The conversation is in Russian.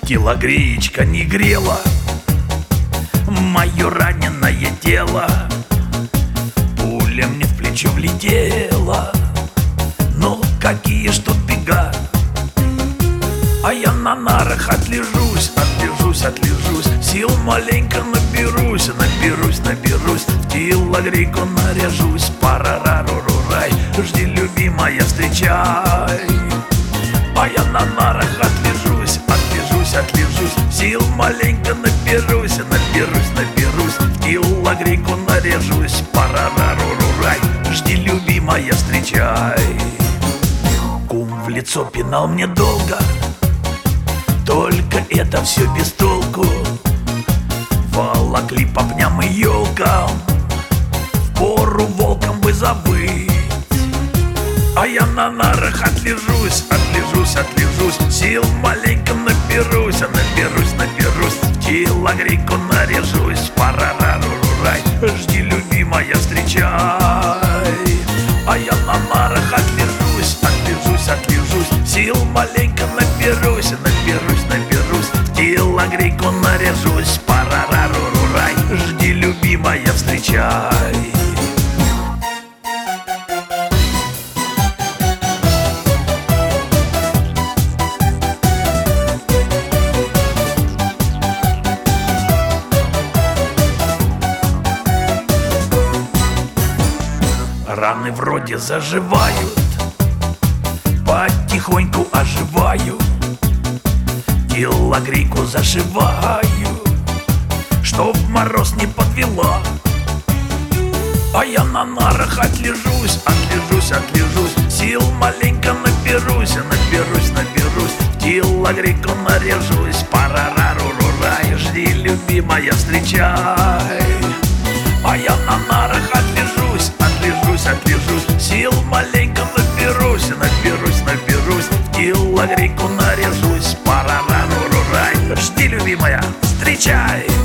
Телогреечка не грела мое раненое тело, пуля мне в плечо влетела. Ну какие ж тут бега, а я на нарах отлежусь, сил маленько наберусь, в телогрейку наряжусь. Парарарурурай, жди, любимая, встречай. А я на нарах отлежусь, сил маленько наберусь, в телогрейку наряжусь. Парарарурурай, жди, любимая, встречай. Кум в лицо пинал мне долго, только это все без толку. Волокли по пням и елкам, впору волком бы завыть. А я на нарах отлежусь, сил маленько наберусь, в телогрейку наряжусь. Парарарурурай, жди, любимая, встречай. А я на нарах отлежусь, сил маленько наберусь, в телогрейку наряжусь. Парарарурурай, жди, любимая, встречай. Раны вроде заживают, потихоньку оживаю, телогрейку зашиваю, чтоб мороз не подвела. А я на нарах отлежусь, сил маленько наберусь, в телогрейку наряжусь. Парарарурурай, жди, любимая, встречай. А я на нарах отлежусь, сил маленько наберусь, в телогрейку наряжусь. Парарарурурай, жди, любимая, встречай.